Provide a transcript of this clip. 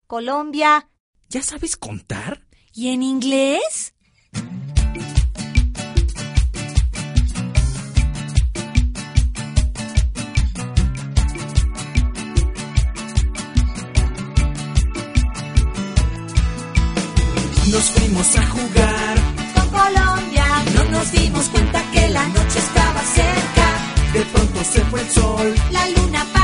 Colombia. ¿Ya sabes contar? ¿Y en inglés? Nos fuimos a jugar Con Colombia. No nos dimos cuenta que la noche estaba cerca. De pronto se fue el sol. La luna